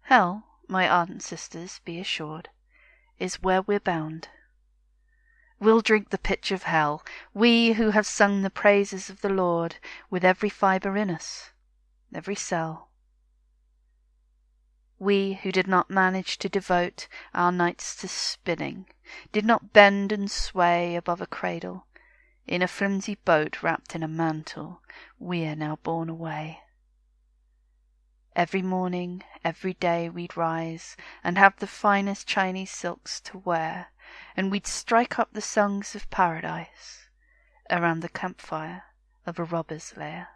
Hell, my ardent sisters, be assured, is where we're bound. We'll drink the pitch of hell, we who have sung the praises of the Lord with every fibre in us, every cell. We who did not manage to devote our nights to spinning, did not bend and sway above a cradle, in a flimsy boat wrapped in a mantle, we are now borne away. Every morning, every day we'd rise and have the finest Chinese silks to wear, and we'd strike up the songs of paradise around the campfire of a robber's lair.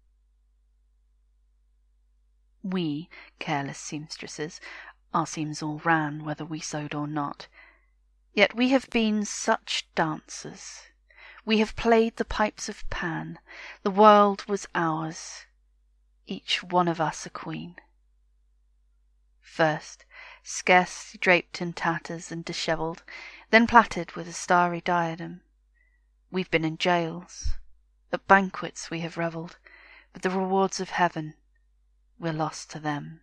We, careless seamstresses, our seams all ran whether we sewed or not, yet we have been such dancers. We have played the pipes of Pan, the world was ours, each one of us a queen. First, scarcely draped in tatters and dishevelled, then plaited with a starry diadem. We've been in jails, at banquets we have revelled, but the rewards of heaven, we're lost to them.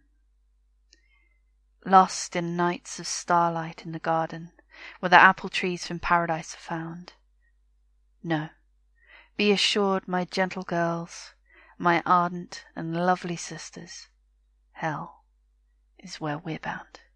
Lost in nights of starlight in the garden, where the apple trees from paradise are found. No, be assured, my gentle girls, my ardent and lovely sisters, hell is where we're bound.